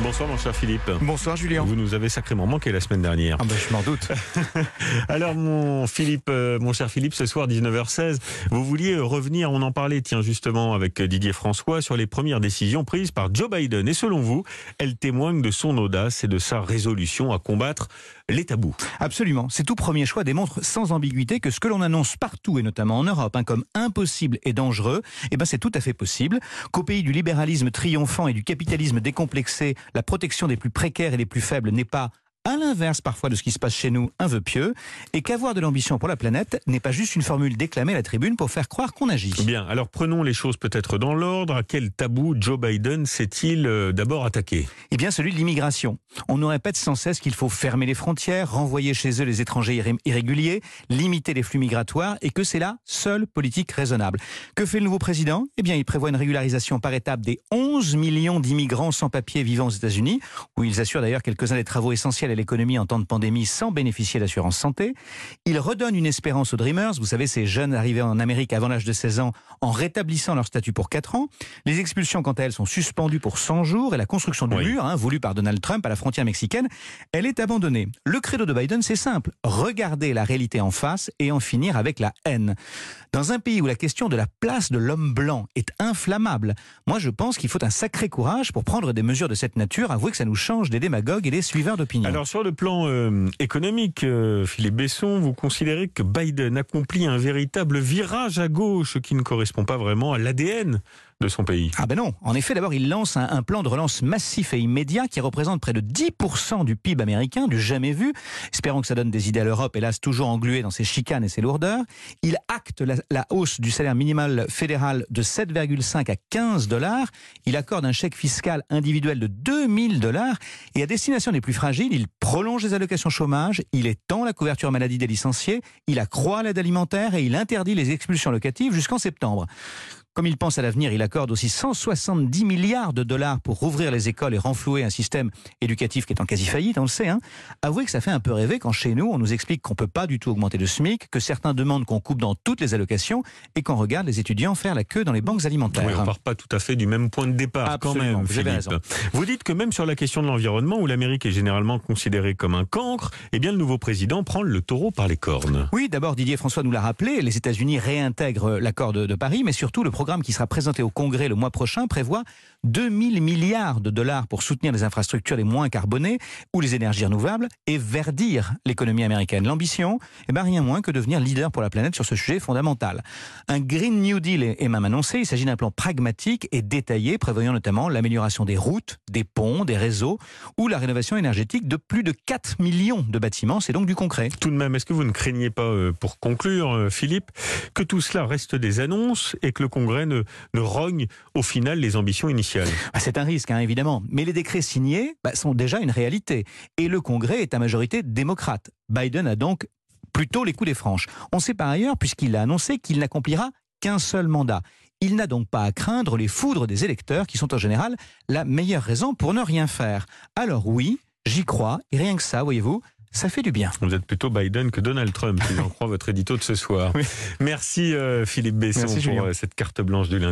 Bonsoir mon cher Philippe. Bonsoir Julien. Vous nous avez sacrément manqué la semaine dernière. Ah ben, je m'en doute. Alors mon cher Philippe, ce soir 19h16, vous vouliez revenir, on en parlait justement avec Didier François, sur les premières décisions prises par Joe Biden. Et selon vous, elles témoignent de son audace et de sa résolution à combattre les tabous. Absolument. Ces tout premiers choix démontrent sans ambiguïté que ce que l'on annonce partout, et notamment en Europe, comme impossible et dangereux, c'est tout à fait possible. Qu'au pays du libéralisme triomphant et du capitalisme décomplexé, la protection des plus précaires et des plus faibles n'est pas, à l'inverse parfois de ce qui se passe chez nous, un vœu pieux, et qu'avoir de l'ambition pour la planète n'est pas juste une formule déclamée à la tribune pour faire croire qu'on agit. Bien, alors prenons les choses peut-être dans l'ordre. À quel tabou Joe Biden s'est-il d'abord attaqué ? Celui de l'immigration. On nous répète sans cesse qu'il faut fermer les frontières, renvoyer chez eux les étrangers irréguliers, limiter les flux migratoires, et que c'est la seule politique raisonnable. Que fait le nouveau président ? Il prévoit une régularisation par étapes des 11 millions d'immigrants sans papier vivant aux États-Unis, où ils assurent d'ailleurs quelques-uns des travaux essentiels à l'économie en temps de pandémie sans bénéficier d'assurance santé. Il redonne une espérance aux Dreamers, vous savez, ces jeunes arrivés en Amérique avant l'âge de 16 ans, en rétablissant leur statut pour 4 ans. Les expulsions, quant à elles, sont suspendues pour 100 jours et la construction du mur, voulue par Donald Trump à la frontière mexicaine, elle est abandonnée. Le credo de Biden, c'est simple, regarder la réalité en face et en finir avec la haine. Dans un pays où la question de la place de l'homme blanc est inflammable, moi je pense qu'il faut un sacré courage pour prendre des mesures de cette nature. Avouez que ça nous change des démagogues et des suiveurs d'opinion. Alors sur le plan économique, Philippe Besson, vous considérez que Biden accomplit un véritable virage à gauche qui ne correspond pas vraiment à l'ADN de son pays. Non. En effet, d'abord, il lance un plan de relance massif et immédiat qui représente près de 10% du PIB américain, du jamais vu. Espérons que ça donne des idées à l'Europe, hélas toujours engluée dans ses chicanes et ses lourdeurs. Il acte la hausse du salaire minimal fédéral de 7,5 à 15 $. Il accorde un chèque fiscal individuel de 2000 $. Et à destination des plus fragiles, il prolonge les allocations chômage, il étend la couverture maladie des licenciés, il accroît l'aide alimentaire et il interdit les expulsions locatives jusqu'en septembre. Comme il pense à l'avenir, il accorde aussi 170 milliards de dollars pour rouvrir les écoles et renflouer un système éducatif qui est en quasi-faillite, on le sait. Avouez que ça fait un peu rêver quand chez nous, on nous explique qu'on ne peut pas du tout augmenter le SMIC, que certains demandent qu'on coupe dans toutes les allocations et qu'on regarde les étudiants faire la queue dans les banques alimentaires. Oui, on ne part pas tout à fait du même point de départ. Absolument, quand même, vous avez raison. Vous dites que même sur la question de l'environnement, où l'Amérique est généralement considérée comme un cancre, le nouveau président prend le taureau par les cornes. Oui, d'abord Didier François nous l'a rappelé, les États-Unis réintègrent l'accord de Paris, mais surtout le programme qui sera présenté au Congrès le mois prochain prévoit 2000 milliards de dollars pour soutenir les infrastructures les moins carbonées ou les énergies renouvelables et verdir l'économie américaine. L'ambition, rien moins que devenir leader pour la planète sur ce sujet fondamental. Un Green New Deal est même annoncé. Il s'agit d'un plan pragmatique et détaillé prévoyant notamment l'amélioration des routes, des ponts, des réseaux ou la rénovation énergétique de plus de 4 millions de bâtiments. C'est donc du concret. Tout de même, est-ce que vous ne craignez pas, pour conclure, Philippe, que tout cela reste des annonces et que le Congrès ne rogne au final les ambitions initiales? C'est un risque, évidemment. Mais les décrets signés sont déjà une réalité. Et le Congrès est à majorité démocrate. Biden a donc plutôt les coups des franches. On sait par ailleurs, puisqu'il a annoncé qu'il n'accomplira qu'un seul mandat. Il n'a donc pas à craindre les foudres des électeurs qui sont en général la meilleure raison pour ne rien faire. Alors oui, j'y crois, et rien que ça, voyez-vous, ça fait du bien. Vous êtes plutôt Biden que Donald Trump, si j'en crois votre édito de ce soir. Oui. Merci Philippe Besson. Merci, pour cette carte blanche du lundi.